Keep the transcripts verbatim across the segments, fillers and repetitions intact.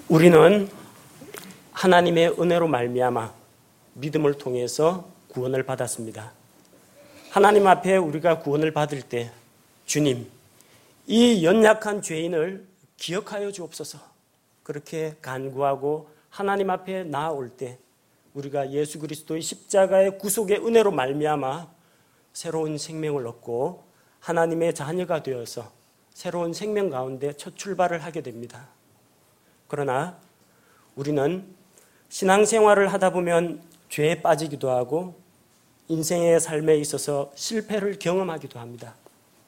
우리는 하나님의 은혜로 말미암아 믿음을 통해서 구원을 받았습니다. 하나님 앞에 우리가 구원을 받을 때 주님, 이 연약한 죄인을 기억하여 주옵소서 그렇게 간구하고 하나님 앞에 나아올 때 우리가 예수 그리스도의 십자가의 구속의 은혜로 말미암아 새로운 생명을 얻고 하나님의 자녀가 되어서 새로운 생명 가운데 첫 출발을 하게 됩니다. 그러나 우리는 신앙생활을 하다 보면 죄에 빠지기도 하고 인생의 삶에 있어서 실패를 경험하기도 합니다.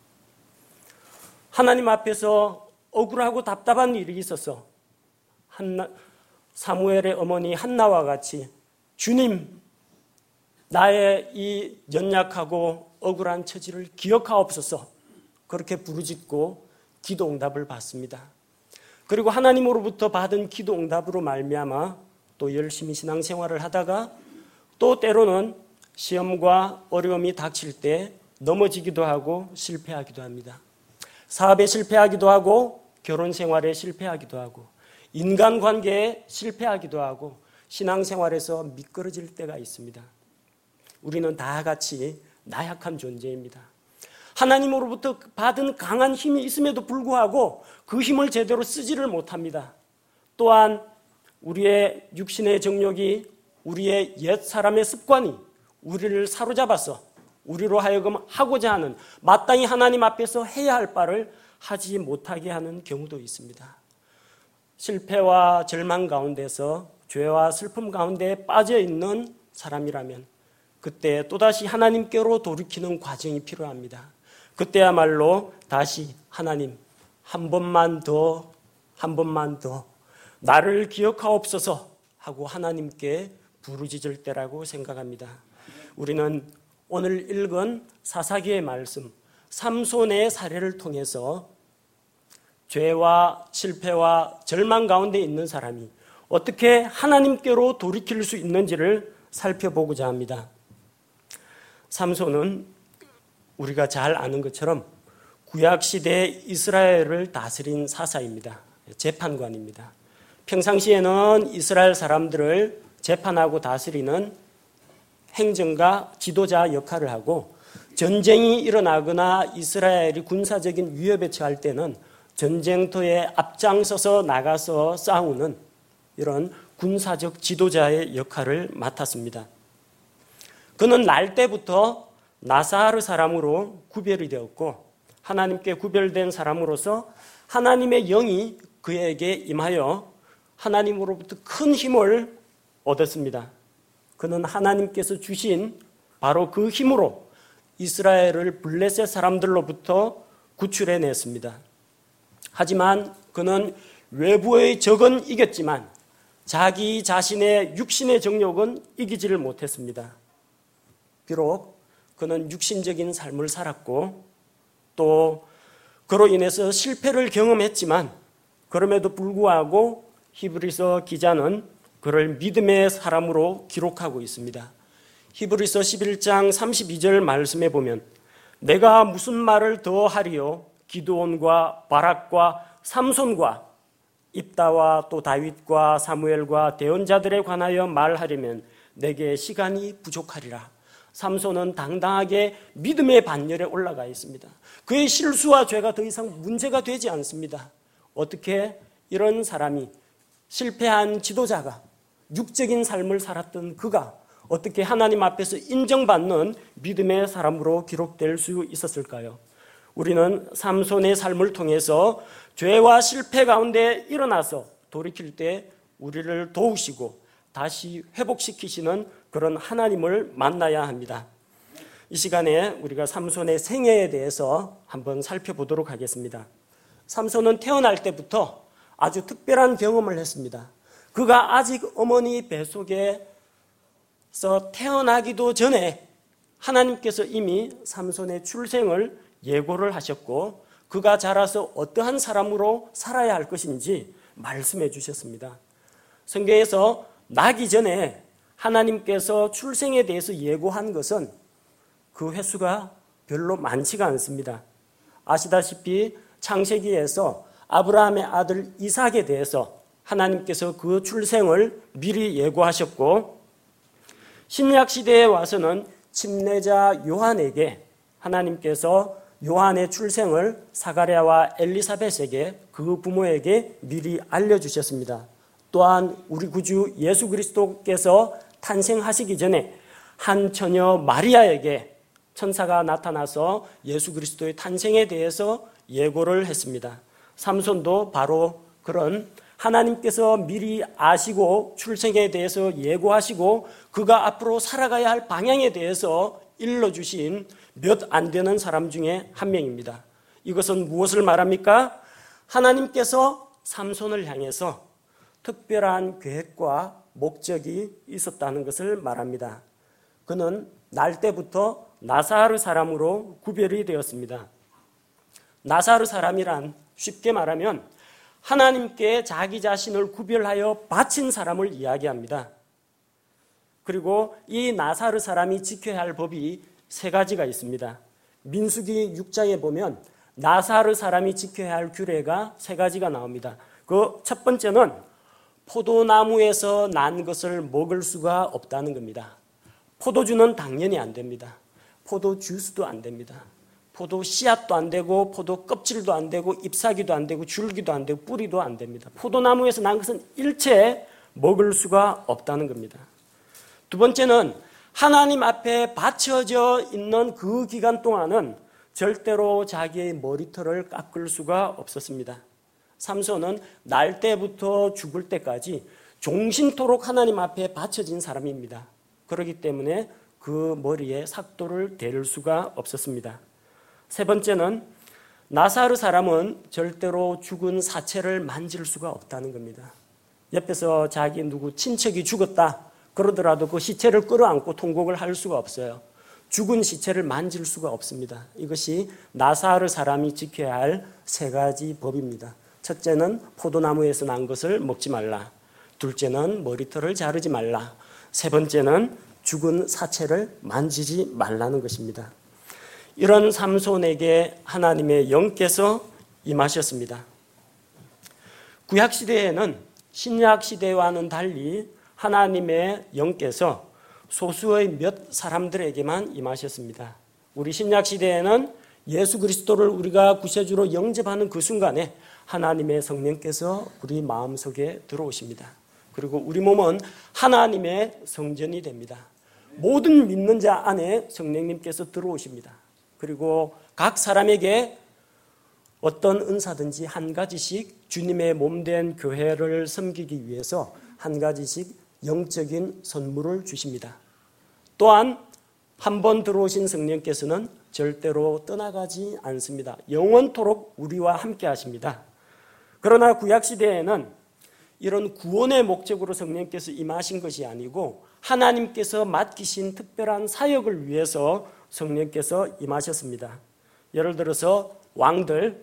하나님 앞에서 억울하고 답답한 일이 있어서 한나, 사무엘의 어머니 한나와 같이 주님, 나의 이 연약하고 억울한 처지를 기억하옵소서 그렇게 부르짖고 기도 응답을 받습니다. 그리고 하나님으로부터 받은 기도 응답으로 말미암아 또 열심히 신앙생활을 하다가 또 때로는 시험과 어려움이 닥칠 때 넘어지기도 하고 실패하기도 합니다. 사업에 실패하기도 하고 결혼 생활에 실패하기도 하고 인간관계에 실패하기도 하고 신앙생활에서 미끄러질 때가 있습니다. 우리는 다 같이 나약한 존재입니다. 하나님으로부터 받은 강한 힘이 있음에도 불구하고 그 힘을 제대로 쓰지를 못합니다. 또한 우리의 육신의 정욕이 우리의 옛 사람의 습관이 우리를 사로잡아서 우리로 하여금 하고자 하는 마땅히 하나님 앞에서 해야 할 바를 하지 못하게 하는 경우도 있습니다. 실패와 절망 가운데서 죄와 슬픔 가운데 빠져 있는 사람이라면 그때 또다시 하나님께로 돌이키는 과정이 필요합니다. 그때야말로 다시 하나님 한 번만 더, 한 번만 더 나를 기억하옵소서 하고 하나님께 부르짖을 때라고 생각합니다. 우리는 오늘 읽은 사사기의 말씀, 삼손의 사례를 통해서 죄와 실패와 절망 가운데 있는 사람이 어떻게 하나님께로 돌이킬 수 있는지를 살펴보고자 합니다. 삼손은 우리가 잘 아는 것처럼 구약시대 이스라엘을 다스린 사사입니다. 재판관입니다. 평상시에는 이스라엘 사람들을 재판하고 다스리는 행정가, 지도자 역할을 하고 전쟁이 일어나거나 이스라엘이 군사적인 위협에 처할 때는 전쟁터에 앞장서서 나가서 싸우는 이런 군사적 지도자의 역할을 맡았습니다. 그는 날 때부터 나사르 사람으로 구별이 되었고 하나님께 구별된 사람으로서 하나님의 영이 그에게 임하여 하나님으로부터 큰 힘을 얻었습니다. 그는 하나님께서 주신 바로 그 힘으로 이스라엘을 블레셋 사람들로부터 구출해냈습니다. 하지만 그는 외부의 적은 이겼지만 자기 자신의 육신의 정욕은 이기지를 못했습니다. 비록 그는 육신적인 삶을 살았고 또 그로 인해서 실패를 경험했지만 그럼에도 불구하고 히브리서 기자는 그를 믿음의 사람으로 기록하고 있습니다. 히브리서 십일 장 삼십이 절 말씀에 보면 내가 무슨 말을 더 하리요 기드온과 바락과 삼손과 입다와 또 다윗과 사무엘과 대언자들에 관하여 말하려면 내게 시간이 부족하리라. 삼손은 당당하게 믿음의 반열에 올라가 있습니다. 그의 실수와 죄가 더 이상 문제가 되지 않습니다. 어떻게 이런 사람이 실패한 지도자가 육적인 삶을 살았던 그가 어떻게 하나님 앞에서 인정받는 믿음의 사람으로 기록될 수 있었을까요? 우리는 삼손의 삶을 통해서 죄와 실패 가운데 일어나서 돌이킬 때 우리를 도우시고 다시 회복시키시는 그런 하나님을 만나야 합니다. 이 시간에 우리가 삼손의 생애에 대해서 한번 살펴보도록 하겠습니다. 삼손은 태어날 때부터 아주 특별한 경험을 했습니다. 그가 아직 어머니 뱃속에서 태어나기도 전에 하나님께서 이미 삼손의 출생을 예고를 하셨고 그가 자라서 어떠한 사람으로 살아야 할 것인지 말씀해 주셨습니다. 성경에서 나기 전에 하나님께서 출생에 대해서 예고한 것은 그 횟수가 별로 많지가 않습니다. 아시다시피 창세기에서 아브라함의 아들 이삭에 대해서 하나님께서 그 출생을 미리 예고하셨고, 신약 시대에 와서는 침례자 요한에게 하나님께서 요한의 출생을 사가랴와 엘리사벳에게, 그 부모에게 미리 알려주셨습니다. 또한 우리 구주 예수 그리스도께서 탄생하시기 전에 한 처녀 마리아에게 천사가 나타나서 예수 그리스도의 탄생에 대해서 예고를 했습니다. 삼손도 바로 그런 하나님께서 미리 아시고 출생에 대해서 예고하시고 그가 앞으로 살아가야 할 방향에 대해서 일러주신 몇 안 되는 사람 중에 한 명입니다. 이것은 무엇을 말합니까? 하나님께서 삼손을 향해서 특별한 계획과 목적이 있었다는 것을 말합니다. 그는 날 때부터 나사르 사람으로 구별이 되었습니다. 나사르 사람이란 쉽게 말하면 하나님께 자기 자신을 구별하여 바친 사람을 이야기합니다. 그리고 이 나사르 사람이 지켜야 할 법이 세 가지가 있습니다. 민수기 육 장에 보면 나사르 사람이 지켜야 할 규례가 세 가지가 나옵니다. 그 첫 번째는 포도나무에서 난 것을 먹을 수가 없다는 겁니다. 포도주는 당연히 안 됩니다. 포도 주스도 안 됩니다. 포도 씨앗도 안 되고 포도 껍질도 안 되고 잎사귀도 안 되고 줄기도 안 되고 뿌리도 안 됩니다. 포도나무에서 난 것은 일체 먹을 수가 없다는 겁니다. 두 번째는 하나님 앞에 바쳐져 있는 그 기간 동안은 절대로 자기의 머리털을 깎을 수가 없었습니다. 삼손은 날 때부터 죽을 때까지 종신토록 하나님 앞에 바쳐진 사람입니다. 그렇기 때문에 그 머리에 삭도를 대를 수가 없었습니다. 세 번째는 나사르 사람은 절대로 죽은 사체를 만질 수가 없다는 겁니다. 옆에서 자기 누구 친척이 죽었다 그러더라도 그 시체를 끌어안고 통곡을 할 수가 없어요. 죽은 시체를 만질 수가 없습니다. 이것이 나사르 사람이 지켜야 할 세 가지 법입니다. 첫째는 포도나무에서 난 것을 먹지 말라. 둘째는 머리털을 자르지 말라. 세 번째는 죽은 사체를 만지지 말라는 것입니다. 이런 삼손에게 하나님의 영께서 임하셨습니다. 구약시대에는 신약시대와는 달리 하나님의 영께서 소수의 몇 사람들에게만 임하셨습니다. 우리 신약시대에는 예수 그리스도를 우리가 구세주로 영접하는 그 순간에 하나님의 성령께서 우리 마음속에 들어오십니다. 그리고 우리 몸은 하나님의 성전이 됩니다. 모든 믿는 자 안에 성령님께서 들어오십니다. 그리고 각 사람에게 어떤 은사든지 한 가지씩 주님의 몸된 교회를 섬기기 위해서 한 가지씩 영적인 선물을 주십니다. 또한 한 번 들어오신 성령께서는 절대로 떠나가지 않습니다. 영원토록 우리와 함께 하십니다. 그러나 구약시대에는 이런 구원의 목적으로 성령께서 임하신 것이 아니고 하나님께서 맡기신 특별한 사역을 위해서 성령께서 임하셨습니다. 예를 들어서 왕들,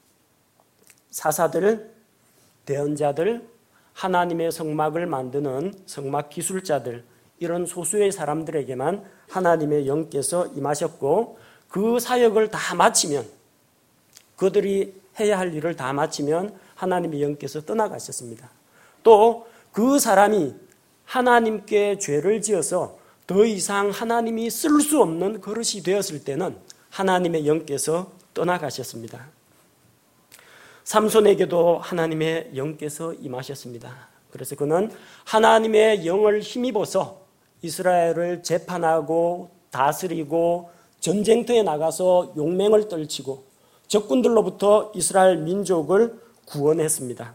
사사들, 대언자들, 하나님의 성막을 만드는 성막 기술자들, 이런 소수의 사람들에게만 하나님의 영께서 임하셨고 그 사역을 다 마치면, 그들이 해야 할 일을 다 마치면 하나님의 영께서 떠나가셨습니다. 또 그 사람이 하나님께 죄를 지어서 더 이상 하나님이 쓸 수 없는 그릇이 되었을 때는 하나님의 영께서 떠나가셨습니다. 삼손에게도 하나님의 영께서 임하셨습니다. 그래서 그는 하나님의 영을 힘입어서 이스라엘을 재판하고 다스리고 전쟁터에 나가서 용맹을 떨치고 적군들로부터 이스라엘 민족을 구원했습니다.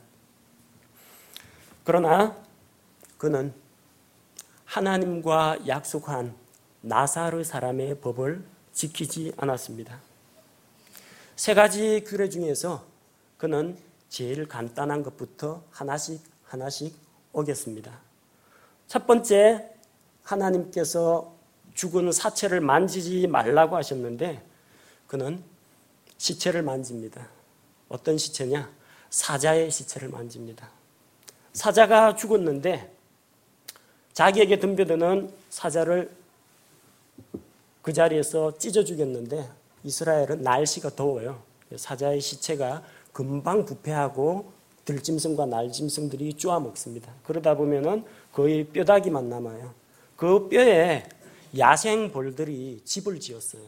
그러나 그는 하나님과 약속한 나사르 사람의 법을 지키지 않았습니다. 세 가지 규례 중에서 그는 제일 간단한 것부터 하나씩 하나씩 어겼습니다. 첫 번째, 하나님께서 죽은 사체를 만지지 말라고 하셨는데 그는 시체를 만집니다. 어떤 시체냐? 사자의 시체를 만집니다. 사자가 죽었는데 자기에게 덤벼드는 사자를 그 자리에서 찢어 죽였는데 이스라엘은 날씨가 더워요. 사자의 시체가 금방 부패하고 들짐승과 날짐승들이 쪼아먹습니다. 그러다 보면은 거의 뼈다귀만 남아요. 그 뼈에 야생 벌들이 집을 지었어요.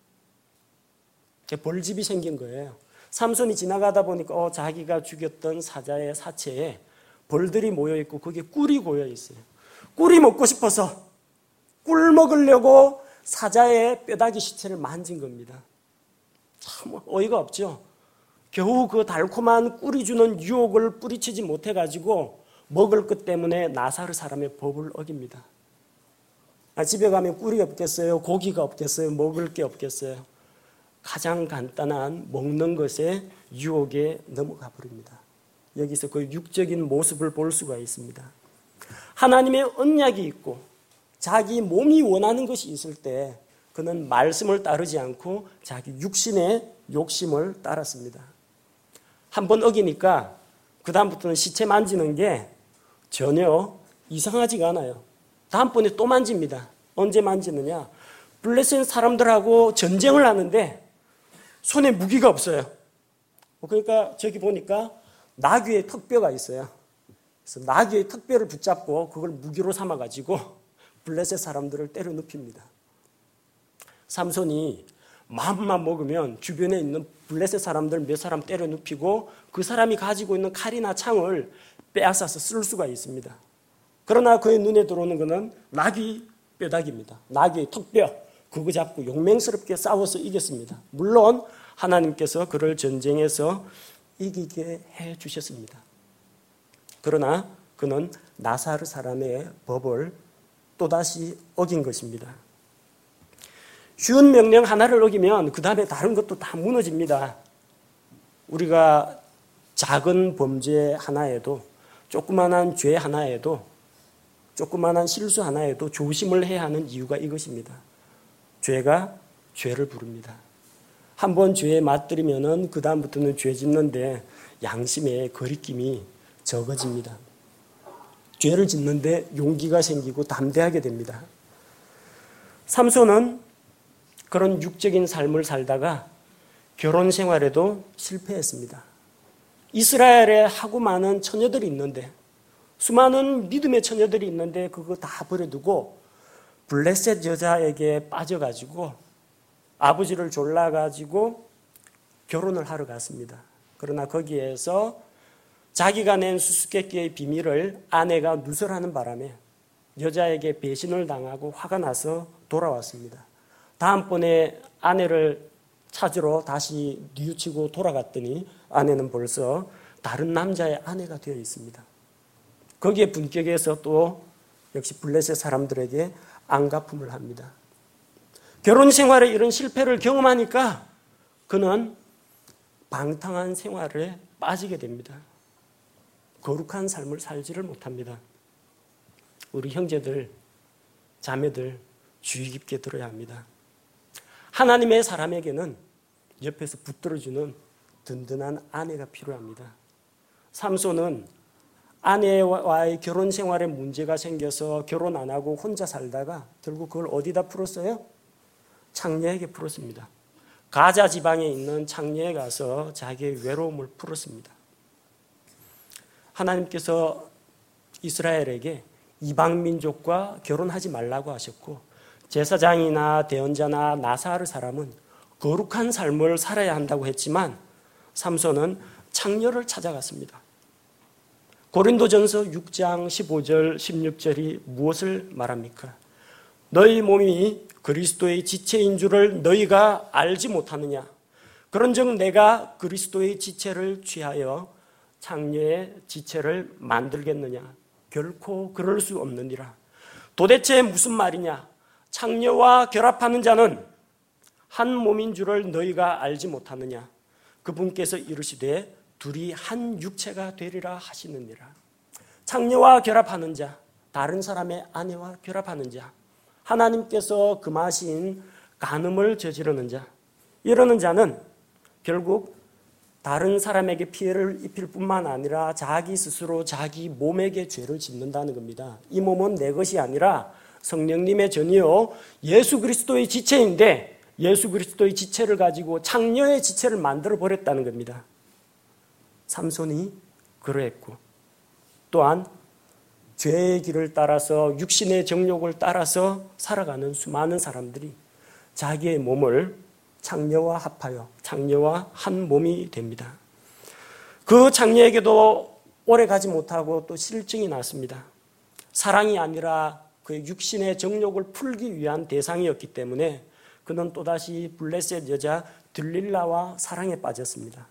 벌집이 생긴 거예요. 삼손이 지나가다 보니까 어, 자기가 죽였던 사자의 사체에 벌들이 모여있고 거기에 꿀이 고여있어요. 꿀이 먹고 싶어서 꿀 먹으려고 사자의 뼈다귀 시체를 만진 겁니다. 참 어이가 없죠. 겨우 그 달콤한 꿀이 주는 유혹을 뿌리치지 못해가지고 먹을 것 때문에 나사르 사람의 법을 어깁니다. 아, 집에 가면 꿀이 없겠어요? 고기가 없겠어요? 먹을 게 없겠어요? 가장 간단한 먹는 것에 유혹에 넘어가 버립니다. 여기서 그 육적인 모습을 볼 수가 있습니다. 하나님의 언약이 있고 자기 몸이 원하는 것이 있을 때 그는 말씀을 따르지 않고 자기 육신의 욕심을 따랐습니다. 한번 어기니까 그 다음부터는 시체 만지는 게 전혀 이상하지가 않아요. 다음번에 또 만집니다. 언제 만지느냐? 블레셋 사람들하고 전쟁을 하는데 손에 무기가 없어요. 그러니까 저기 보니까 나귀의 턱뼈가 있어요. 그래서 나귀의 턱뼈를 붙잡고 그걸 무기로 삼아가지고 블레셋 사람들을 때려 눕힙니다. 삼손이 마음만 먹으면 주변에 있는 블레셋 사람들 몇 사람 때려 눕히고 그 사람이 가지고 있는 칼이나 창을 빼앗아서 쓸 수가 있습니다. 그러나 그의 눈에 들어오는 것은 나귀 뼈다귀입니다. 나귀의 턱뼈. 그거 잡고 용맹스럽게 싸워서 이겼습니다. 물론 하나님께서 그를 전쟁에서 이기게 해주셨습니다. 그러나 그는 나사르 사람의 법을 또다시 어긴 것입니다. 쉬운 명령 하나를 어기면 그 다음에 다른 것도 다 무너집니다. 우리가 작은 범죄 하나에도 조그만한 죄 하나에도 조그만한 실수 하나에도 조심을 해야 하는 이유가 이것입니다. 죄가 죄를 부릅니다. 한번 죄에 맞들이면은 그 다음부터는 죄 짓는데 양심의 거리낌이 적어집니다. 죄를 짓는데 용기가 생기고 담대하게 됩니다. 삼손은 그런 육적인 삶을 살다가 결혼 생활에도 실패했습니다. 이스라엘에 하고 많은 처녀들이 있는데 수많은 믿음의 처녀들이 있는데 그거 다 버려두고 블레셋 여자에게 빠져가지고 아버지를 졸라가지고 결혼을 하러 갔습니다. 그러나 거기에서 자기가 낸 수수께끼의 비밀을 아내가 누설하는 바람에 여자에게 배신을 당하고 화가 나서 돌아왔습니다. 다음번에 아내를 찾으러 다시 뉘우치고 돌아갔더니 아내는 벌써 다른 남자의 아내가 되어 있습니다. 거기에 분격해서 또 역시 블레셋 사람들에게 안갚음을 합니다. 결혼 생활에 이런 실패를 경험하니까 그는 방탕한 생활에 빠지게 됩니다. 거룩한 삶을 살지를 못합니다. 우리 형제들, 자매들 주의 깊게 들어야 합니다. 하나님의 사람에게는 옆에서 붙들어주는 든든한 아내가 필요합니다. 삼손은 아내와의 결혼 생활에 문제가 생겨서 결혼 안 하고 혼자 살다가 결국 그걸 어디다 풀었어요? 창녀에게 풀었습니다. 가자 지방에 있는 창녀에 가서 자기의 외로움을 풀었습니다. 하나님께서 이스라엘에게 이방 민족과 결혼하지 말라고 하셨고 제사장이나 대언자나 나사르 사람은 거룩한 삶을 살아야 한다고 했지만 삼손은 창녀를 찾아갔습니다. 고린도전서 육 장 십오 절 십육 절이 무엇을 말합니까? 너희 몸이 그리스도의 지체인 줄을 너희가 알지 못하느냐? 그런즉 내가 그리스도의 지체를 취하여 창녀의 지체를 만들겠느냐? 결코 그럴 수 없느니라. 도대체 무슨 말이냐? 창녀와 결합하는 자는 한 몸인 줄을 너희가 알지 못하느냐? 그분께서 이르시되 둘이 한 육체가 되리라 하시느니라. 창녀와 결합하는 자, 다른 사람의 아내와 결합하는 자, 하나님께서 금하신 간음을 저지르는 자, 이러는 자는 결국 다른 사람에게 피해를 입힐 뿐만 아니라 자기 스스로 자기 몸에게 죄를 짓는다는 겁니다. 이 몸은 내 것이 아니라 성령님의 전이요 예수 그리스도의 지체인데 예수 그리스도의 지체를 가지고 창녀의 지체를 만들어 버렸다는 겁니다. 삼손이 그러했고, 또한 죄의 길을 따라서 육신의 정욕을 따라서 살아가는 수많은 사람들이 자기의 몸을 창녀와 합하여 창녀와 한 몸이 됩니다. 그 창녀에게도 오래 가지 못하고 또 실증이 났습니다. 사랑이 아니라 그의 육신의 정욕을 풀기 위한 대상이었기 때문에 그는 또다시 블레셋 여자 들릴라와 사랑에 빠졌습니다.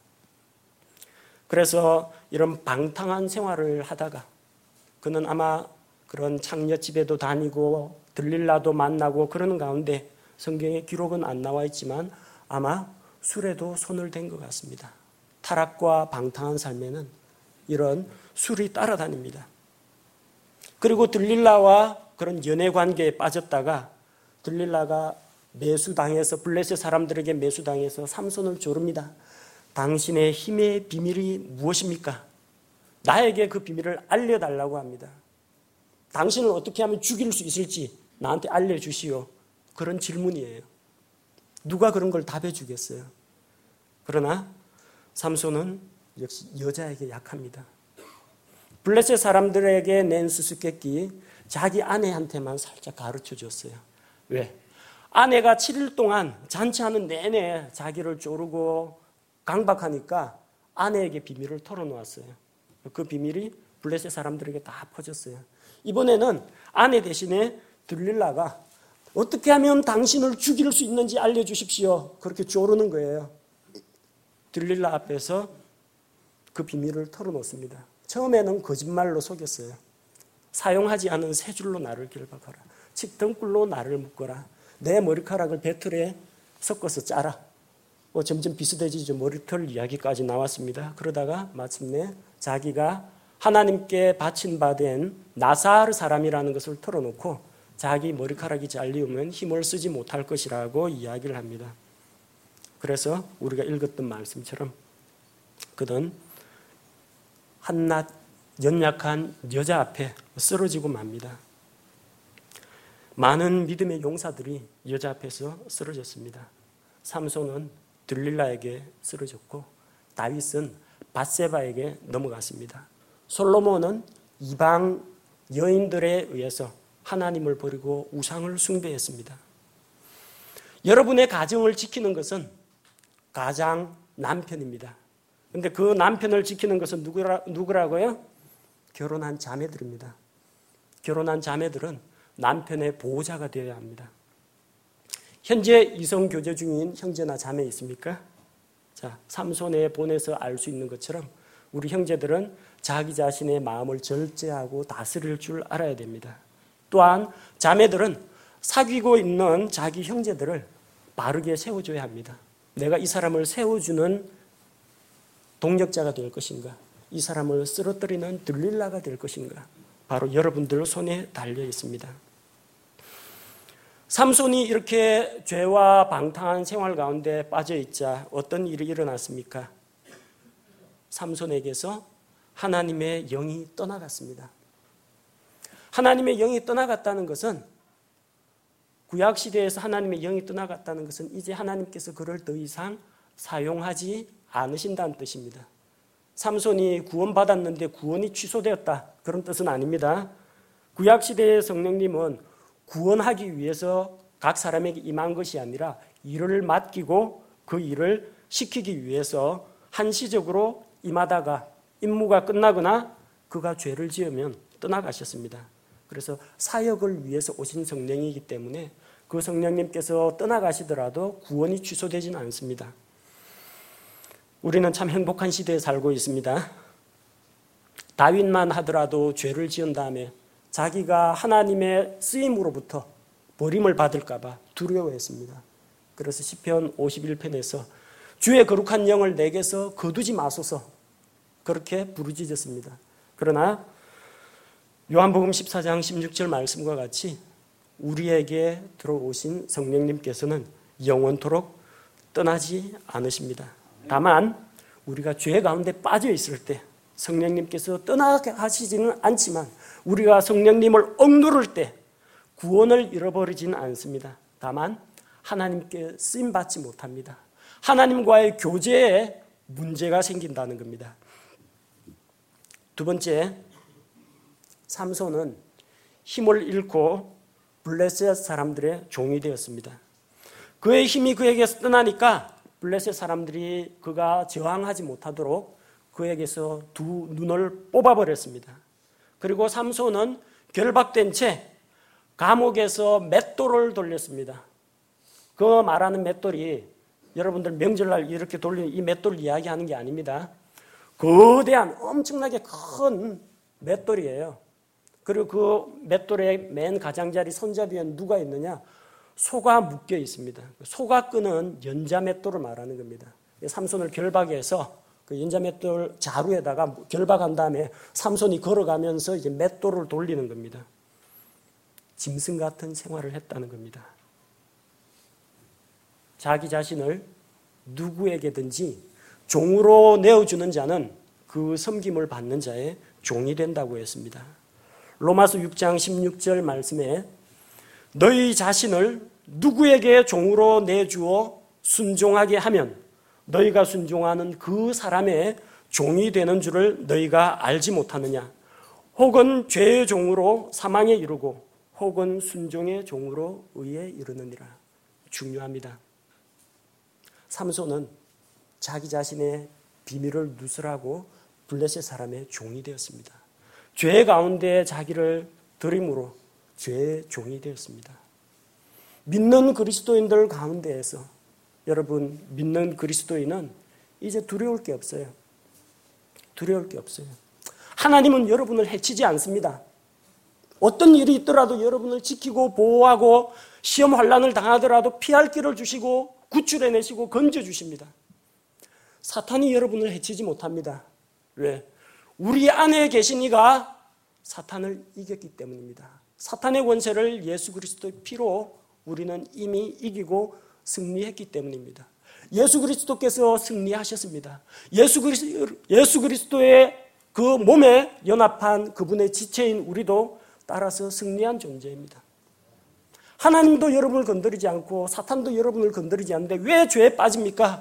그래서 이런 방탕한 생활을 하다가 그는 아마 그런 창녀집에도 다니고 들릴라도 만나고 그러는 가운데 성경에 기록은 안 나와 있지만 아마 술에도 손을 댄 것 같습니다. 타락과 방탕한 삶에는 이런 술이 따라다닙니다. 그리고 들릴라와 그런 연애 관계에 빠졌다가 들릴라가 매수당해서 블레셋 사람들에게 매수당해서 삼손을 조릅니다. 당신의 힘의 비밀이 무엇입니까? 나에게 그 비밀을 알려달라고 합니다. 당신을 어떻게 하면 죽일 수 있을지 나한테 알려주시오. 그런 질문이에요. 누가 그런 걸 답해 주겠어요? 그러나 삼손은 역시 여자에게 약합니다. 블레셋 사람들에게 낸 수수께끼 자기 아내한테만 살짝 가르쳐 줬어요. 왜? 아내가 칠 일 동안 잔치하는 내내 자기를 조르고 강박하니까 아내에게 비밀을 털어놓았어요. 그 비밀이 블레셋 사람들에게 다 퍼졌어요. 이번에는 아내 대신에 들릴라가 어떻게 하면 당신을 죽일 수 있는지 알려주십시오. 그렇게 조르는 거예요. 들릴라 앞에서 그 비밀을 털어놓습니다. 처음에는 거짓말로 속였어요. 사용하지 않은 세 줄로 나를 길박하라. 칡등불로 나를 묶어라. 내 머리카락을 배틀에 섞어서 짜라. 뭐 점점 비슷해지죠. 머리털 이야기까지 나왔습니다. 그러다가 마침내 자기가 하나님께 바친 바 된 나사르 사람이라는 것을 털어놓고 자기 머리카락이 잘리우면 힘을 쓰지 못할 것이라고 이야기를 합니다. 그래서 우리가 읽었던 말씀처럼 그는 한낱 연약한 여자 앞에 쓰러지고 맙니다. 많은 믿음의 용사들이 여자 앞에서 쓰러졌습니다. 삼손은 들릴라에게 쓰러졌고 다윗은 밧세바에게 넘어갔습니다. 솔로몬은 이방 여인들에 의해서 하나님을 버리고 우상을 숭배했습니다. 여러분의 가정을 지키는 것은 가장 남편입니다. 그런데 그 남편을 지키는 것은 누구라, 누구라고요? 결혼한 자매들입니다. 결혼한 자매들은 남편의 보호자가 되어야 합니다. 현재 이성 교제 중인 형제나 자매 있습니까? 자, 삼손에 본에서 알 수 있는 것처럼 우리 형제들은 자기 자신의 마음을 절제하고 다스릴 줄 알아야 됩니다. 또한 자매들은 사귀고 있는 자기 형제들을 바르게 세워줘야 합니다. 내가 이 사람을 세워주는 동력자가 될 것인가? 이 사람을 쓰러뜨리는 들릴라가 될 것인가? 바로 여러분들 손에 달려 있습니다. 삼손이 이렇게 죄와 방탕한 생활 가운데 빠져 있자 어떤 일이 일어났습니까? 삼손에게서 하나님의 영이 떠나갔습니다. 하나님의 영이 떠나갔다는 것은 구약시대에서 하나님의 영이 떠나갔다는 것은 이제 하나님께서 그를 더 이상 사용하지 않으신다는 뜻입니다. 삼손이 구원받았는데 구원이 취소되었다. 그런 뜻은 아닙니다. 구약시대의 성령님은 구원하기 위해서 각 사람에게 임한 것이 아니라 일을 맡기고 그 일을 시키기 위해서 한시적으로 임하다가 임무가 끝나거나 그가 죄를 지으면 떠나가셨습니다. 그래서 사역을 위해서 오신 성령이기 때문에 그 성령님께서 떠나가시더라도 구원이 취소되지는 않습니다. 우리는 참 행복한 시대에 살고 있습니다. 다윗만 하더라도 죄를 지은 다음에 자기가 하나님의 쓰임으로부터 버림을 받을까 봐 두려워했습니다. 그래서 시편 오십일 편에서 주의 거룩한 영을 내게서 거두지 마소서 그렇게 부르짖었습니다. 그러나 요한복음 십사 장 십육 절 말씀과 같이 우리에게 들어오신 성령님께서는 영원토록 떠나지 않으십니다. 다만 우리가 죄 가운데 빠져 있을 때 성령님께서 떠나가시지는 않지만 우리가 성령님을 억누를 때 구원을 잃어버리지는 않습니다. 다만 하나님께 쓰임받지 못합니다. 하나님과의 교제에 문제가 생긴다는 겁니다. 두 번째, 삼손은 힘을 잃고 블레셋 사람들의 종이 되었습니다. 그의 힘이 그에게서 떠나니까 블레셋 사람들이 그가 저항하지 못하도록 그에게서 두 눈을 뽑아버렸습니다. 그리고 삼손은 결박된 채 감옥에서 맷돌을 돌렸습니다. 그 말하는 맷돌이 여러분들 명절날 이렇게 돌리는 이 맷돌을 이야기하는 게 아닙니다. 거대한 엄청나게 큰 맷돌이에요. 그리고 그 맷돌의 맨 가장자리 손잡이에 누가 있느냐? 소가 묶여 있습니다. 소가 끄는 연자 맷돌을 말하는 겁니다. 삼손을 결박해서 그 연자 맷돌 자루에다가 결박한 다음에 삼손이 걸어가면서 이제 맷돌을 돌리는 겁니다. 짐승 같은 생활을 했다는 겁니다. 자기 자신을 누구에게든지 종으로 내어주는 자는 그 섬김을 받는 자의 종이 된다고 했습니다. 로마서 육 장 십육 절 말씀에 너희 자신을 누구에게 종으로 내주어 순종하게 하면 너희가 순종하는 그 사람의 종이 되는 줄을 너희가 알지 못하느냐? 혹은 죄의 종으로 사망에 이르고 혹은 순종의 종으로 의에 이르느니라. 중요합니다. 삼손은 자기 자신의 비밀을 누설하고 블레셋 사람의 종이 되었습니다. 죄 가운데 자기를 들임으로 죄의 종이 되었습니다. 믿는 그리스도인들 가운데에서 여러분, 믿는 그리스도인은 이제 두려울 게 없어요. 두려울 게 없어요. 하나님은 여러분을 해치지 않습니다. 어떤 일이 있더라도 여러분을 지키고 보호하고 시험 환난을 당하더라도 피할 길을 주시고 구출해내시고 건져주십니다. 사탄이 여러분을 해치지 못합니다. 왜? 우리 안에 계신 이가 사탄을 이겼기 때문입니다. 사탄의 권세를 예수 그리스도의 피로 우리는 이미 이기고 승리했기 때문입니다. 예수 그리스도께서 승리하셨습니다. 예수 그리스도, 예수 그리스도의 그 몸에 연합한 그분의 지체인 우리도 따라서 승리한 존재입니다. 하나님도 여러분을 건드리지 않고 사탄도 여러분을 건드리지 않는데 왜 죄에 빠집니까?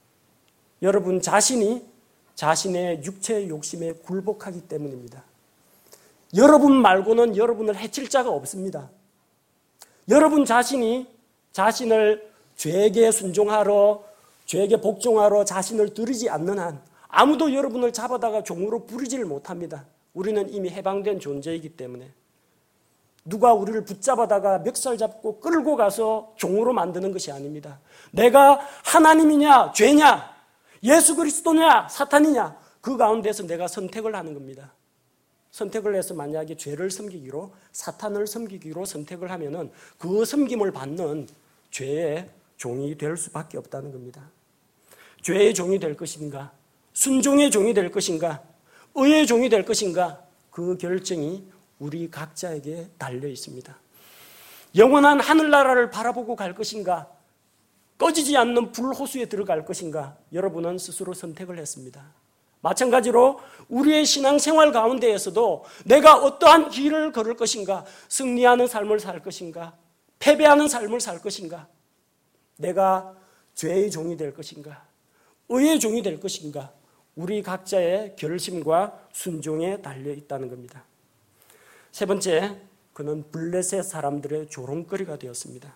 여러분 자신이 자신의 육체의 욕심에 굴복하기 때문입니다. 여러분 말고는 여러분을 해칠 자가 없습니다. 여러분 자신이 자신을 죄에게 순종하러, 죄에게 복종하러 자신을 들이지 않는 한 아무도 여러분을 잡아다가 종으로 부리지를 못합니다. 우리는 이미 해방된 존재이기 때문에. 누가 우리를 붙잡아다가 멱살 잡고 끌고 가서 종으로 만드는 것이 아닙니다. 내가 하나님이냐, 죄냐, 예수 그리스도냐, 사탄이냐, 그 가운데서 내가 선택을 하는 겁니다. 선택을 해서 만약에 죄를 섬기기로, 사탄을 섬기기로 선택을 하면은 그 섬김을 받는 죄의 종이 될 수밖에 없다는 겁니다. 죄의 종이 될 것인가, 순종의 종이 될 것인가, 의의 종이 될 것인가, 그 결정이 우리 각자에게 달려 있습니다. 영원한 하늘나라를 바라보고 갈 것인가, 꺼지지 않는 불호수에 들어갈 것인가, 여러분은 스스로 선택을 했습니다. 마찬가지로 우리의 신앙생활 가운데에서도 내가 어떠한 길을 걸을 것인가, 승리하는 삶을 살 것인가, 패배하는 삶을 살 것인가, 내가 죄의 종이 될 것인가, 의의 종이 될 것인가, 우리 각자의 결심과 순종에 달려 있다는 겁니다. 세 번째, 그는 블레셋 사람들의 조롱거리가 되었습니다.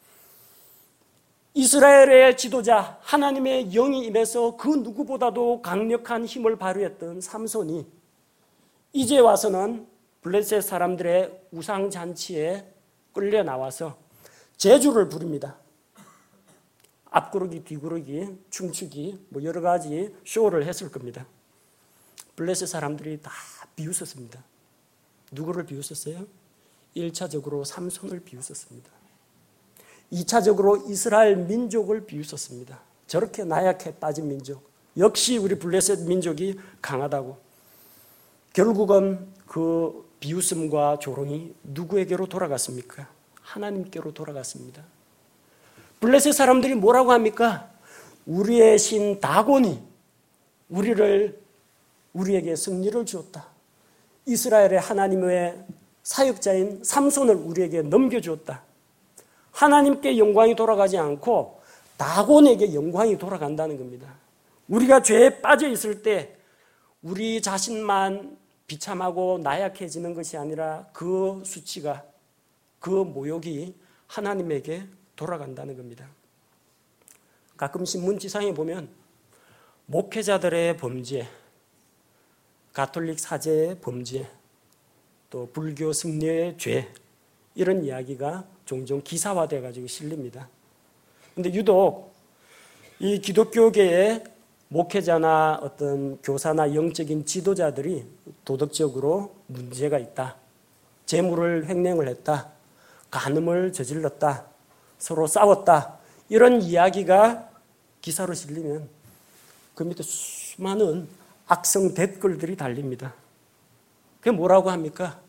이스라엘의 지도자, 하나님의 영이 임해서 그 누구보다도 강력한 힘을 발휘했던 삼손이 이제 와서는 블레셋 사람들의 우상잔치에 끌려 나와서 제주를 부립니다. 앞구르기, 뒤구르기, 춤추기, 뭐 여러 가지 쇼를 했을 겁니다. 블레셋 사람들이 다 비웃었습니다. 누구를 비웃었어요? 일 차적으로 삼손을 비웃었습니다. 이 차적으로 이스라엘 민족을 비웃었습니다. 저렇게 나약해 빠진 민족, 역시 우리 블레셋 민족이 강하다고. 결국은 그 비웃음과 조롱이 누구에게로 돌아갔습니까? 하나님께로 돌아갔습니다. 블레셋 사람들이 뭐라고 합니까? 우리의 신 다곤이 우리를, 우리에게 승리를 주었다. 이스라엘의 하나님의 사역자인 삼손을 우리에게 넘겨주었다. 하나님께 영광이 돌아가지 않고 다곤에게 영광이 돌아간다는 겁니다. 우리가 죄에 빠져 있을 때 우리 자신만 비참하고 나약해지는 것이 아니라 그 수치가, 그 모욕이 하나님에게 돌아간다는 겁니다. 가끔 신문지상에 보면 목회자들의 범죄, 가톨릭 사제의 범죄, 또 불교 승려의 죄, 이런 이야기가 종종 기사화되어 가지고 실립니다. 그런데 유독 이 기독교계의 목회자나 어떤 교사나 영적인 지도자들이 도덕적으로 문제가 있다, 재물을 횡령을 했다, 간음을 저질렀다, 서로 싸웠다, 이런 이야기가 기사로 실리면 그 밑에 수많은 악성 댓글들이 달립니다. 그게 뭐라고 합니까?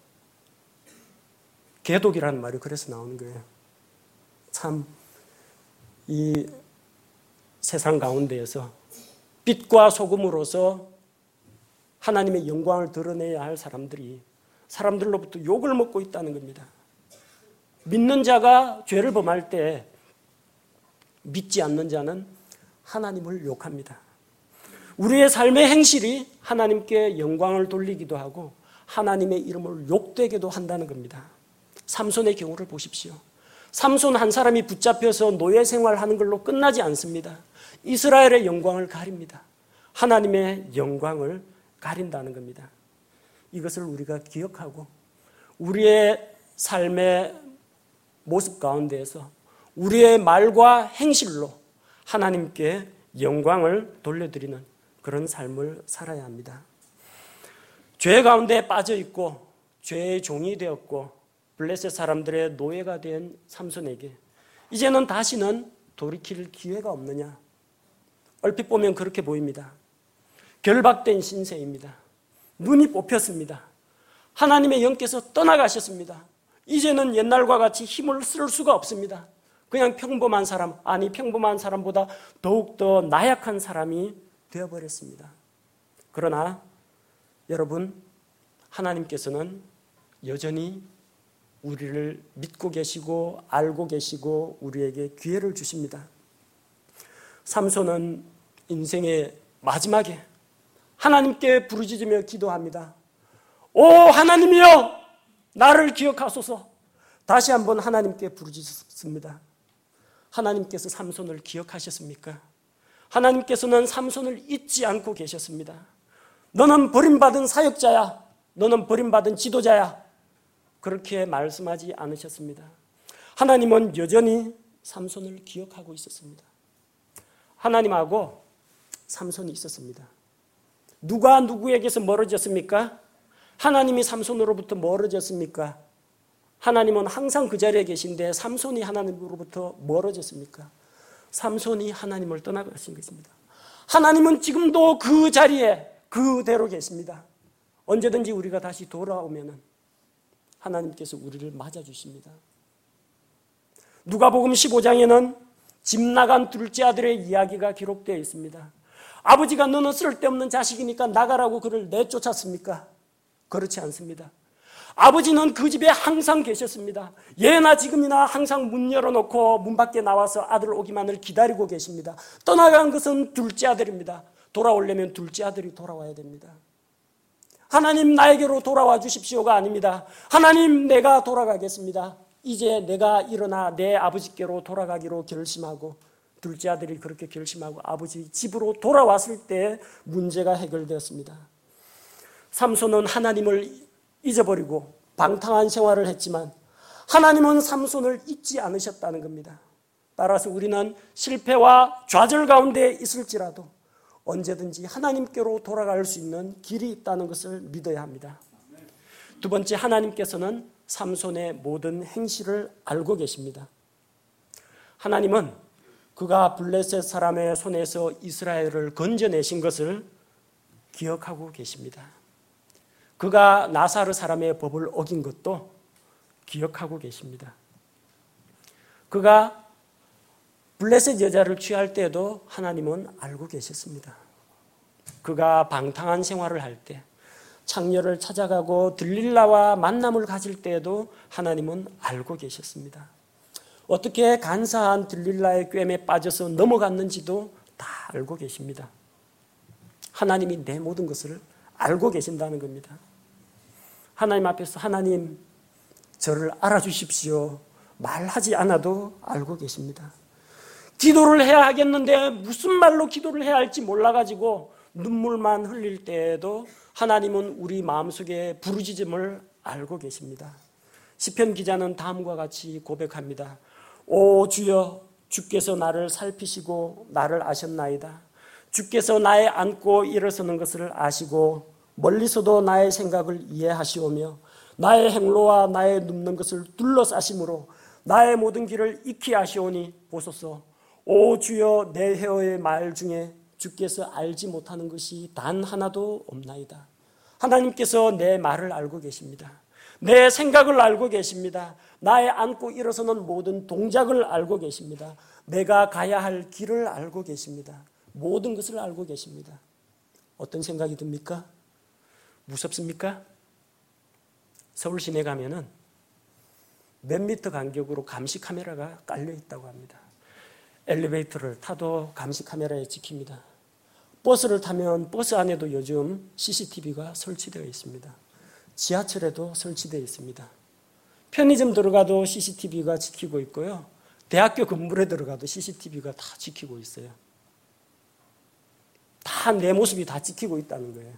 개독이라는 말이 그래서 나오는 거예요. 참, 이 세상 가운데에서 빛과 소금으로서 하나님의 영광을 드러내야 할 사람들이 사람들로부터 욕을 먹고 있다는 겁니다. 믿는 자가 죄를 범할 때 믿지 않는 자는 하나님을 욕합니다. 우리의 삶의 행실이 하나님께 영광을 돌리기도 하고 하나님의 이름을 욕되게도 한다는 겁니다. 삼손의 경우를 보십시오. 삼손 한 사람이 붙잡혀서 노예 생활하는 걸로 끝나지 않습니다. 이스라엘의 영광을 가립니다. 하나님의 영광을 가린다는 겁니다. 이것을 우리가 기억하고 우리의 삶의 모습 가운데에서 우리의 말과 행실로 하나님께 영광을 돌려드리는 그런 삶을 살아야 합니다. 죄 가운데 빠져 있고 죄의 종이 되었고 블레셋 사람들의 노예가 된 삼손에게 이제는 다시는 돌이킬 기회가 없느냐? 얼핏 보면 그렇게 보입니다. 결박된 신세입니다. 눈이 뽑혔습니다. 하나님의 영께서 떠나가셨습니다. 이제는 옛날과 같이 힘을 쓸 수가 없습니다. 그냥 평범한 사람, 아니 평범한 사람보다 더욱더 나약한 사람이 되어버렸습니다. 그러나 여러분, 하나님께서는 여전히 우리를 믿고 계시고 알고 계시고 우리에게 기회를 주십니다. 삼손은 인생의 마지막에 하나님께 부르짖으며 기도합니다. 오 하나님이여, 나를 기억하소서. 다시 한번 하나님께 부르짖습니다. 하나님께서 삼손을 기억하셨습니까? 하나님께서는 삼손을 잊지 않고 계셨습니다. 너는 버림받은 사역자야, 너는 버림받은 지도자야, 그렇게 말씀하지 않으셨습니다. 하나님은 여전히 삼손을 기억하고 있었습니다. 하나님하고 삼손이 있었습니다. 누가 누구에게서 멀어졌습니까? 하나님이 삼손으로부터 멀어졌습니까? 하나님은 항상 그 자리에 계신데 삼손이 하나님으로부터 멀어졌습니까? 삼손이 하나님을 떠나가신 것입니다. 하나님은 지금도 그 자리에 그대로 계십니다. 언제든지 우리가 다시 돌아오면 하나님께서 우리를 맞아주십니다. 누가복음 십오 장에는 집 나간 둘째 아들의 이야기가 기록되어 있습니다. 아버지가 너는 쓸데없는 자식이니까 나가라고 그를 내쫓았습니까? 그렇지 않습니다. 아버지는 그 집에 항상 계셨습니다. 예나 지금이나 항상 문 열어놓고 문 밖에 나와서 아들 오기만을 기다리고 계십니다. 떠나간 것은 둘째 아들입니다. 돌아오려면 둘째 아들이 돌아와야 됩니다. 하나님 나에게로 돌아와 주십시오가 아닙니다. 하나님 내가 돌아가겠습니다. 이제 내가 일어나 내 아버지께로 돌아가기로 결심하고 둘째 아들이 그렇게 결심하고 아버지 집으로 돌아왔을 때 문제가 해결되었습니다. 삼손은 하나님을 잊어버리고 방탕한 생활을 했지만 하나님은 삼손을 잊지 않으셨다는 겁니다. 따라서 우리는 실패와 좌절 가운데 있을지라도 언제든지 하나님께로 돌아갈 수 있는 길이 있다는 것을 믿어야 합니다. 두 번째, 하나님께서는 삼손의 모든 행실을 알고 계십니다. 하나님은 그가 블레셋 사람의 손에서 이스라엘을 건져내신 것을 기억하고 계십니다. 그가 나사르 사람의 법을 어긴 것도 기억하고 계십니다. 그가 블레셋 여자를 취할 때에도 하나님은 알고 계셨습니다. 그가 방탕한 생활을 할 때, 창녀를 찾아가고 들릴라와 만남을 가질 때에도 하나님은 알고 계셨습니다. 어떻게 간사한 들릴라의 꿰매에 빠져서 넘어갔는지도 다 알고 계십니다. 하나님이 내 모든 것을 알고 계신다는 겁니다. 하나님 앞에서 하나님 저를 알아주십시오. 말하지 않아도 알고 계십니다. 기도를 해야 하겠는데 무슨 말로 기도를 해야 할지 몰라가지고 눈물만 흘릴 때에도 하나님은 우리 마음속에 부르짖음을 알고 계십니다. 시편 기자는 다음과 같이 고백합니다. 오 주여, 주께서 나를 살피시고 나를 아셨나이다. 주께서 나의 앉고 일어서는 것을 아시고 멀리서도 나의 생각을 이해하시오며 나의 행로와 나의 눕는 것을 둘러싸심으로 나의 모든 길을 익히 아시오니 보소서. 오 주여, 내 혀의 말 중에 주께서 알지 못하는 것이 단 하나도 없나이다. 하나님께서 내 말을 알고 계십니다. 내 생각을 알고 계십니다. 나의 앉고 일어서는 모든 동작을 알고 계십니다. 내가 가야 할 길을 알고 계십니다. 모든 것을 알고 계십니다. 어떤 생각이 듭니까? 무섭습니까? 서울 시내 가면은 몇 미터 간격으로 감시 카메라가 깔려 있다고 합니다. 엘리베이터를 타도 감시 카메라에 찍힙니다. 버스를 타면 버스 안에도 요즘 씨씨티비가 설치되어 있습니다. 지하철에도 설치되어 있습니다. 편의점 들어가도 씨씨티비가 지키고 있고요. 대학교 건물에 들어가도 씨씨티비가 다 지키고 있어요. 다 내 모습이 다 지키고 있다는 거예요.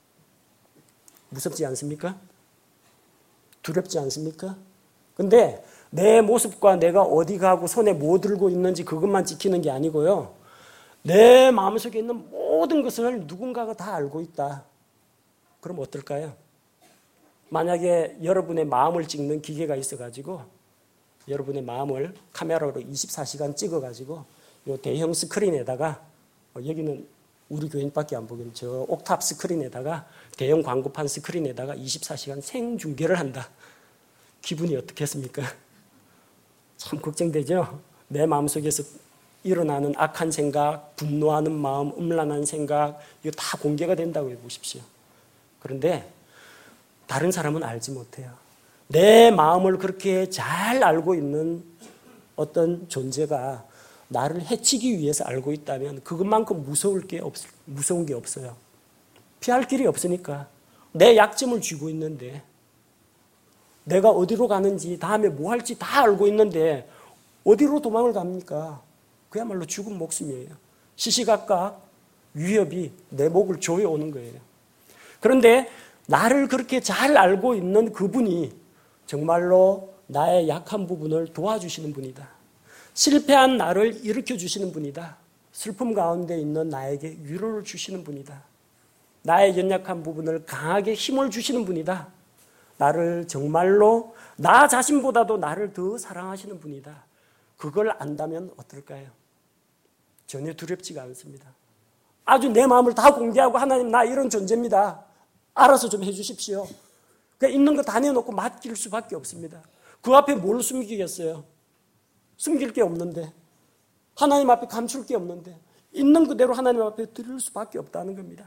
무섭지 않습니까? 두렵지 않습니까? 근데 내 모습과 내가 어디 가고 손에 뭐 들고 있는지 그것만 지키는 게 아니고요. 내 마음속에 있는 모든 것을 누군가가 다 알고 있다. 그럼 어떨까요? 만약에 여러분의 마음을 찍는 기계가 있어가지고 여러분의 마음을 카메라로 이십사 시간 찍어가지고 이 대형 스크린에다가 여기는 우리 교인밖에 안 보겠는 저 옥탑 스크린에다가 대형 광고판 스크린에다가 이십사 시간 생중계를 한다. 기분이 어떻겠습니까? 참 걱정되죠? 내 마음속에서 일어나는 악한 생각, 분노하는 마음, 음란한 생각 이거 다 공개가 된다고 해보십시오. 그런데 다른 사람은 알지 못해요. 내 마음을 그렇게 잘 알고 있는 어떤 존재가 나를 해치기 위해서 알고 있다면 그것만큼 무서울 게 없, 무서운 게 없어요. 피할 길이 없으니까. 내 약점을 쥐고 있는데 내가 어디로 가는지 다음에 뭐 할지 다 알고 있는데 어디로 도망을 갑니까? 그야말로 죽은 목숨이에요. 시시각각 위협이 내 목을 조여오는 거예요. 그런데 나를 그렇게 잘 알고 있는 그분이 정말로 나의 약한 부분을 도와주시는 분이다. 실패한 나를 일으켜 주시는 분이다. 슬픔 가운데 있는 나에게 위로를 주시는 분이다. 나의 연약한 부분을 강하게 힘을 주시는 분이다. 나를 정말로 나 자신보다도 나를 더 사랑하시는 분이다. 그걸 안다면 어떨까요? 전혀 두렵지가 않습니다. 아주 내 마음을 다 공개하고 하나님 나 이런 존재입니다. 알아서 좀 해주십시오. 그러니까 있는 거 다 내놓고 맡길 수밖에 없습니다. 그 앞에 뭘 숨기겠어요? 숨길 게 없는데 하나님 앞에 감출 게 없는데 있는 그대로 하나님 앞에 드릴 수밖에 없다는 겁니다.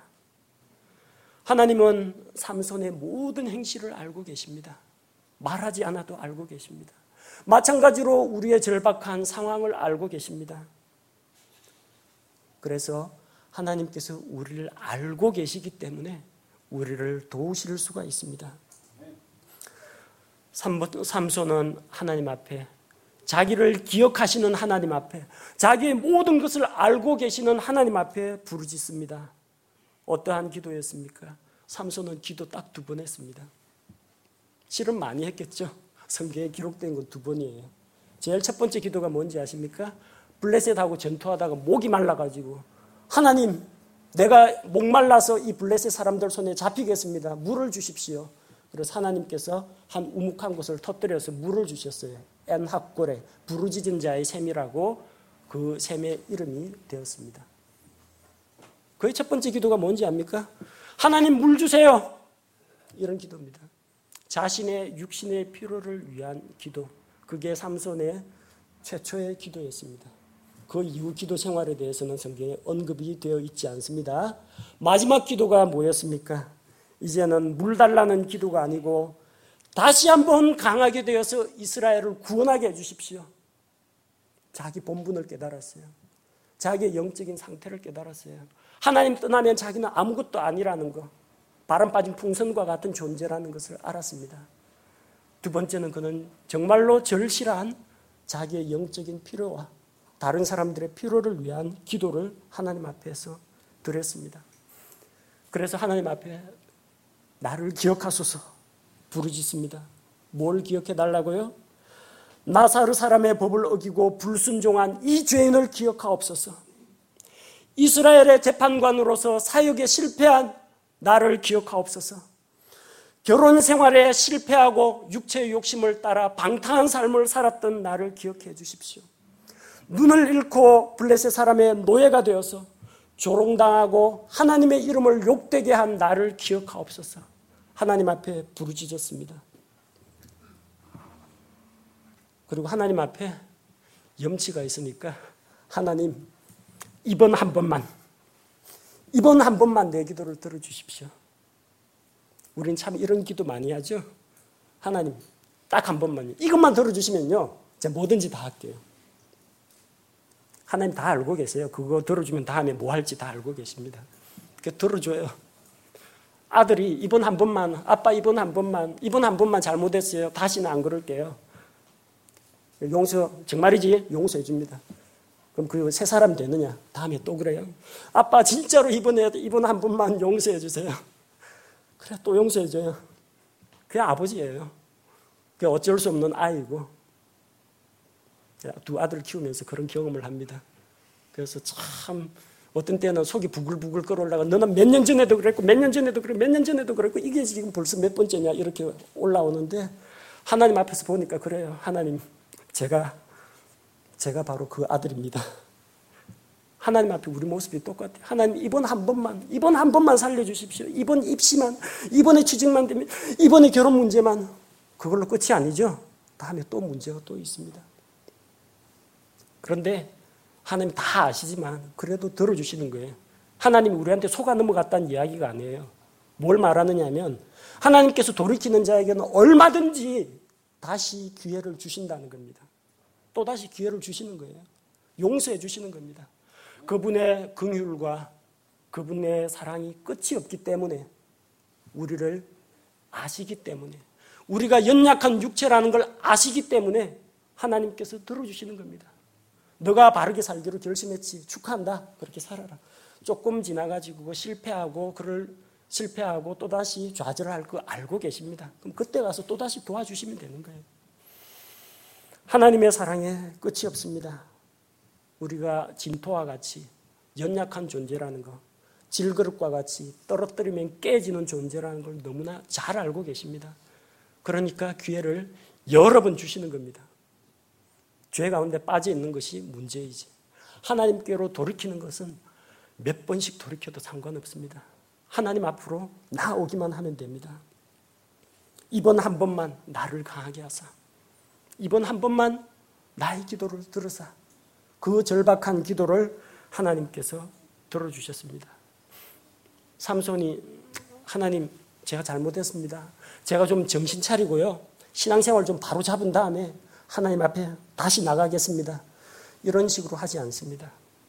하나님은 삼손의 모든 행실을 알고 계십니다. 말하지 않아도 알고 계십니다. 마찬가지로 우리의 절박한 상황을 알고 계십니다. 그래서 하나님께서 우리를 알고 계시기 때문에 우리를 도우실 수가 있습니다. 삼손은 하나님 앞에 자기를 기억하시는 하나님 앞에 자기의 모든 것을 알고 계시는 하나님 앞에 부르짖습니다. 어떠한 기도였습니까? 삼손은 기도 딱 두 번 했습니다. 실은 많이 했겠죠. 성경에 기록된 건 두 번이에요. 제일 첫 번째 기도가 뭔지 아십니까? 블레셋하고 전투하다가 목이 말라가지고 하나님 내가 목말라서 이 블레셋 사람들 손에 잡히겠습니다. 물을 주십시오. 그래서 하나님께서 한 우묵한 곳을 터뜨려서 물을 주셨어요. 엔합골에 부르짖은 자의 샘이라고 그 샘의 이름이 되었습니다. 그의 첫 번째 기도가 뭔지 압니까? 하나님 물 주세요. 이런 기도입니다. 자신의 육신의 필요를 위한 기도. 그게 삼손의 최초의 기도였습니다. 그 이후 기도 생활에 대해서는 성경에 언급이 되어 있지 않습니다. 마지막 기도가 뭐였습니까? 이제는 물 달라는 기도가 아니고 다시 한번 강하게 되어서 이스라엘을 구원하게 해주십시오. 자기 본분을 깨달았어요. 자기의 영적인 상태를 깨달았어요. 하나님 떠나면 자기는 아무것도 아니라는 거. 바람 빠진 풍선과 같은 존재라는 것을 알았습니다. 두 번째는 그는 정말로 절실한 자기의 영적인 필요와 다른 사람들의 필요를 위한 기도를 하나님 앞에서 드렸습니다. 그래서 하나님 앞에 나를 기억하소서 부르짖습니다. 뭘 기억해 달라고요? 나사르 사람의 법을 어기고 불순종한 이 죄인을 기억하옵소서. 이스라엘의 재판관으로서 사역에 실패한 나를 기억하옵소서. 결혼 생활에 실패하고 육체의 욕심을 따라 방탕한 삶을 살았던 나를 기억해 주십시오. 눈을 잃고 블레셋 사람의 노예가 되어서 조롱당하고 하나님의 이름을 욕되게 한 나를 기억하옵소서. 하나님 앞에 부르짖었습니다. 그리고 하나님 앞에 염치가 있으니까 하나님 이번 한 번만 이번 한 번만 내 기도를 들어주십시오. 우린 참 이런 기도 많이 하죠. 하나님 딱 한 번만요. 이것만 들어주시면요 제가 뭐든지 다 할게요. 하나님 다 알고 계세요. 그거 들어주면 다음에 뭐 할지 다 알고 계십니다. 그 들어줘요. 아들이 이번 한 번만, 아빠 이번 한 번만, 이번 한 번만 잘못했어요. 다시는 안 그럴게요. 용서, 정말이지? 용서해 줍니다. 그럼 그 새 사람 되느냐? 다음에 또 그래요. 아빠 진짜로 이번에 이번 한 번만 용서해 주세요. 그래 또 용서해 줘요. 그게 아버지예요. 그게 어쩔 수 없는 아이고. 두 아들 키우면서 그런 경험을 합니다. 그래서 참 어떤 때는 속이 부글부글 끓어올라가 너는 몇 년 전에도 그랬고 몇 년 전에도 그랬고 몇 년 전에도 그랬고 이게 지금 벌써 몇 번째냐 이렇게 올라오는데 하나님 앞에서 보니까 그래요. 하나님 제가 제가 바로 그 아들입니다. 하나님 앞에 우리 모습이 똑같아요. 하나님 이번 한 번만 이번 한 번만 살려주십시오. 이번 입시만 이번에 취직만 되면 이번에 결혼 문제만 그걸로 끝이 아니죠. 다음에 또 문제가 또 있습니다. 그런데 하나님 다 아시지만 그래도 들어주시는 거예요. 하나님이 우리한테 속아 넘어갔다는 이야기가 아니에요. 뭘 말하느냐 하면 하나님께서 돌이키는 자에게는 얼마든지 다시 기회를 주신다는 겁니다. 또다시 기회를 주시는 거예요. 용서해 주시는 겁니다. 그분의 긍휼과 그분의 사랑이 끝이 없기 때문에 우리를 아시기 때문에 우리가 연약한 육체라는 걸 아시기 때문에 하나님께서 들어주시는 겁니다. 너가 바르게 살기로 결심했지. 축하한다. 그렇게 살아라. 조금 지나가지고 실패하고 그를 실패하고 또다시 좌절할 거 알고 계십니다. 그럼 그때 가서 또다시 도와주시면 되는 거예요. 하나님의 사랑에 끝이 없습니다. 우리가 진토와 같이 연약한 존재라는 거, 질그릇과 같이 떨어뜨리면 깨지는 존재라는 걸 너무나 잘 알고 계십니다. 그러니까 기회를 여러 번 주시는 겁니다. 죄 가운데 빠져 있는 것이 문제이지. 하나님께로 돌이키는 것은 몇 번씩 돌이켜도 상관없습니다. 하나님 앞으로 나오기만 하면 됩니다. 이번 한 번만 나를 강하게 하사. 이번 한 번만 나의 기도를 들으사. 그 절박한 기도를 하나님께서 들어주셨습니다. 삼손이 하나님 제가 잘못했습니다. 제가 좀 정신 차리고요. 신앙생활 좀 바로 잡은 다음에 하나님 앞에 다시 나가겠습니다. 이런 식으로 하지 않습니다.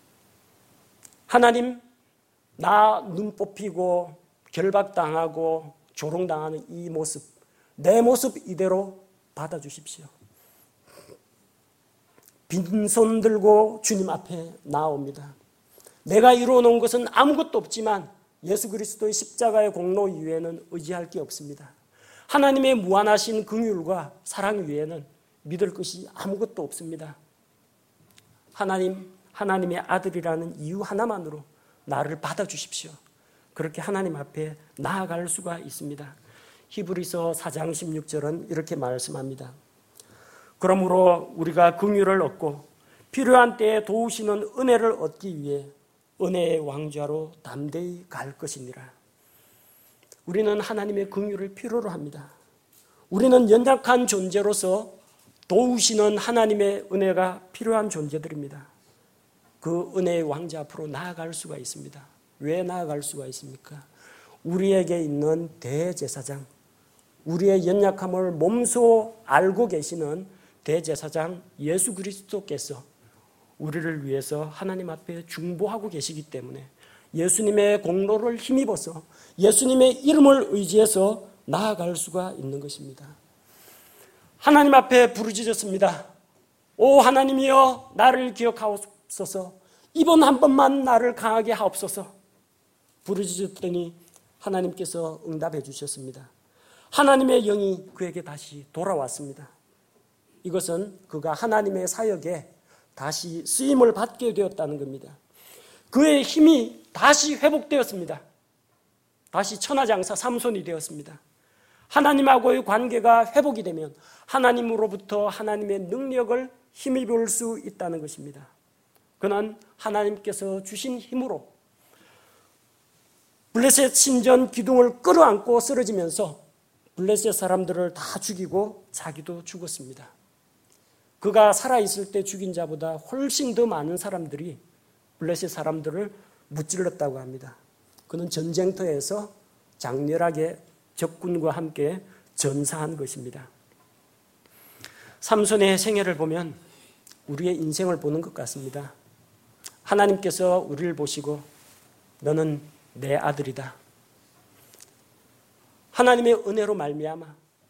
하나님, 나 눈 뽑히고 결박당하고 조롱당하는 이 모습, 내 모습 이대로 받아주십시오. 빈손 들고 주님 앞에 나옵니다. 내가 이루어놓은 것은 아무것도 없지만 예수 그리스도의 십자가의 공로 이외에는 의지할 게 없습니다. 하나님의 무한하신 긍휼과 사랑 위에는 믿을 것이 아무것도 없습니다. 하나님, 하나님의 아들이라는 이유 하나만으로 나를 받아주십시오. 그렇게 하나님 앞에 나아갈 수가 있습니다. 히브리서 사 장 십육 절은 이렇게 말씀합니다. 그러므로 우리가 긍휼을 얻고 필요한 때에 도우시는 은혜를 얻기 위해 은혜의 왕좌로 담대히 갈 것이니라. 우리는 하나님의 긍휼을 필요로 합니다. 우리는 연약한 존재로서 도우시는 하나님의 은혜가 필요한 존재들입니다. 그 은혜의 왕자 앞으로 나아갈 수가 있습니다. 왜 나아갈 수가 있습니까? 우리에게 있는 대제사장, 우리의 연약함을 몸소 알고 계시는 대제사장 예수 그리스도께서 우리를 위해서 하나님 앞에 중보하고 계시기 때문에 예수님의 공로를 힘입어서 예수님의 이름을 의지해서 나아갈 수가 있는 것입니다. 하나님 앞에 부르짖었습니다. 오 하나님이여 나를 기억하옵소서. 이번 한 번만 나를 강하게 하옵소서. 부르짖었더니 하나님께서 응답해 주셨습니다. 하나님의 영이 그에게 다시 돌아왔습니다. 이것은 그가 하나님의 사역에 다시 쓰임을 받게 되었다는 겁니다. 그의 힘이 다시 회복되었습니다. 다시 천하장사 삼손이 되었습니다. 하나님하고의 관계가 회복이 되면 하나님으로부터 하나님의 능력을 힘입을 수 있다는 것입니다. 그는 하나님께서 주신 힘으로 블레셋 신전 기둥을 끌어안고 쓰러지면서 블레셋 사람들을 다 죽이고 자기도 죽었습니다. 그가 살아있을 때 죽인 자보다 훨씬 더 많은 사람들이 블레셋 사람들을 무찔렀다고 합니다. 그는 전쟁터에서 장렬하게 적군과 함께 전사한 것입니다. 삼손의 생애를 보면 우리의 인생을 보는 것 같습니다. 하나님께서 우리를 보시고 너는 내 아들이다. 하나님의 은혜로 말미암아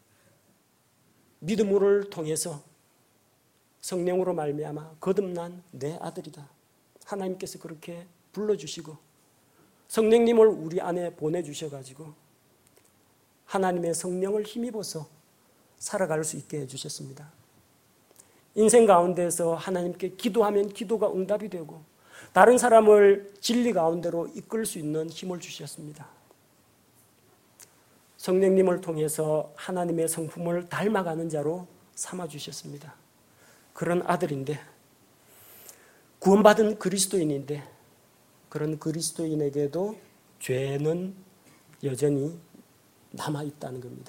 믿음을 통해서 성령으로 말미암아 거듭난 내 아들이다. 하나님께서 그렇게 불러주시고 성령님을 우리 안에 보내주셔가지고 하나님의 성령을 힘입어서 살아갈 수 있게 해주셨습니다. 인생 가운데서 하나님께 기도하면 기도가 응답이 되고 다른 사람을 진리 가운데로 이끌 수 있는 힘을 주셨습니다. 성령님을 통해서 하나님의 성품을 닮아가는 자로 삼아주셨습니다. 그런 아들인데 구원받은 그리스도인인데 그런 그리스도인에게도 죄는 여전히 남아있다는 겁니다.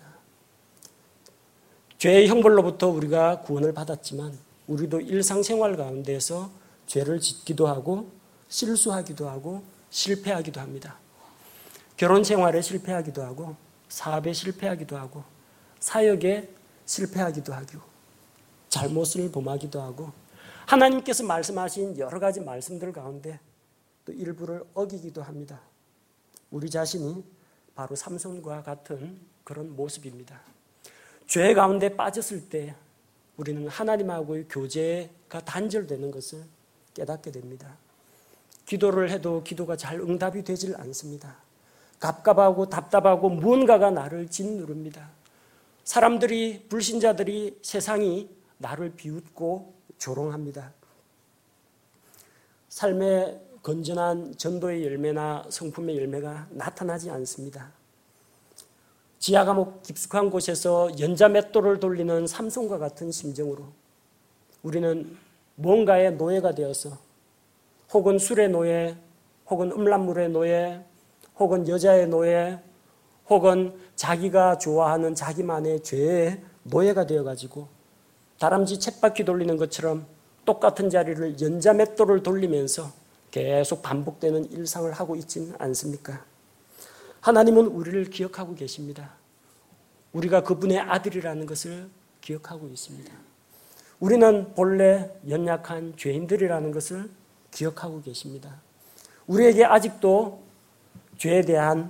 죄의 형벌로부터 우리가 구원을 받았지만 우리도 일상생활 가운데서 죄를 짓기도 하고 실수하기도 하고 실패하기도 합니다. 결혼생활에 실패하기도 하고 사업에 실패하기도 하고 사역에 실패하기도 하고 잘못을 범하기도 하고 하나님께서 말씀하신 여러 가지 말씀들 가운데 또 일부를 어기기도 합니다. 우리 자신이 바로 삼손과 같은 그런 모습입니다. 죄 가운데 빠졌을 때 우리는 하나님하고의 교제가 단절되는 것을 깨닫게 됩니다. 기도를 해도 기도가 잘 응답이 되질 않습니다. 갑갑하고 답답하고 무언가가 나를 짓누릅니다. 사람들이, 불신자들이, 세상이 나를 비웃고 조롱합니다. 삶의 건전한 전도의 열매나 성품의 열매가 나타나지 않습니다. 지하 감옥 깊숙한 곳에서 연자맷돌을 돌리는 삼손과 같은 심정으로 우리는 뭔가의 노예가 되어서 혹은 술의 노예, 혹은 음란물의 노예, 혹은 여자의 노예, 혹은 자기가 좋아하는 자기만의 죄의 노예가 되어가지고 다람쥐 쳇바퀴 돌리는 것처럼 똑같은 자리를 연자맷돌을 돌리면서 계속 반복되는 일상을 하고 있지는 않습니까? 하나님은 우리를 기억하고 계십니다. 우리가 그분의 아들이라는 것을 기억하고 있습니다. 우리는 본래 연약한 죄인들이라는 것을 기억하고 계십니다. 우리에게 아직도 죄에 대한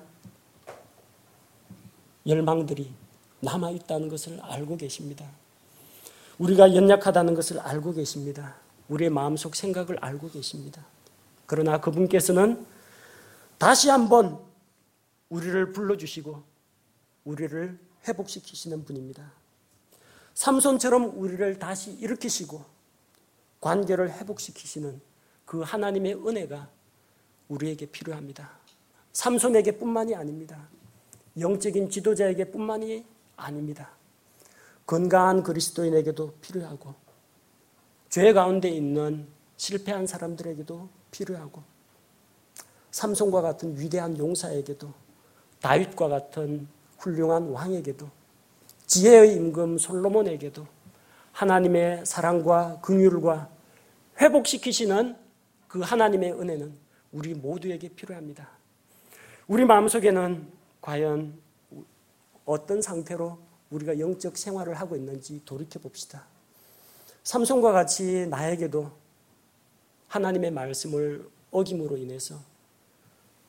열망들이 남아있다는 것을 알고 계십니다. 우리가 연약하다는 것을 알고 계십니다. 우리의 마음속 생각을 알고 계십니다. 그러나 그분께서는 다시 한번 우리를 불러주시고 우리를 회복시키시는 분입니다. 삼손처럼 우리를 다시 일으키시고 관계를 회복시키시는 그 하나님의 은혜가 우리에게 필요합니다. 삼손에게 뿐만이 아닙니다. 영적인 지도자에게 뿐만이 아닙니다. 건강한 그리스도인에게도 필요하고 죄 가운데 있는 실패한 사람들에게도 필요하고 삼손과 같은 위대한 용사에게도 다윗과 같은 훌륭한 왕에게도 지혜의 임금 솔로몬에게도 하나님의 사랑과 긍휼과 회복시키시는 그 하나님의 은혜는 우리 모두에게 필요합니다. 우리 마음속에는 과연 어떤 상태로 우리가 영적 생활을 하고 있는지 돌이켜봅시다. 삼손과 같이 나에게도 하나님의 말씀을 어김으로 인해서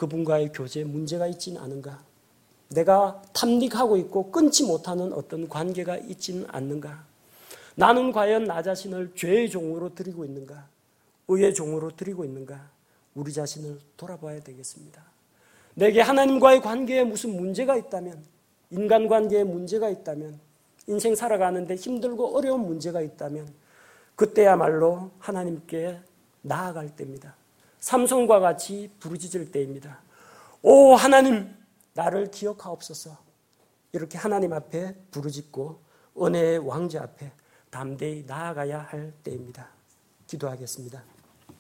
그분과의 교제에 문제가 있지는 않은가? 내가 탐닉하고 있고 끊지 못하는 어떤 관계가 있지는 않는가? 나는 과연 나 자신을 죄의 종으로 드리고 있는가? 의의 종으로 드리고 있는가? 우리 자신을 돌아봐야 되겠습니다. 내게 하나님과의 관계에 무슨 문제가 있다면, 인간관계에 문제가 있다면, 인생 살아가는데 힘들고 어려운 문제가 있다면 그때야말로 하나님께 나아갈 때입니다. 삼손과 같이 부르짖을 때입니다. 오 하나님, 나를 기억하옵소서. 이렇게 하나님 앞에 부르짖고 은혜의 왕자 앞에 담대히 나아가야 할 때입니다. 기도하겠습니다.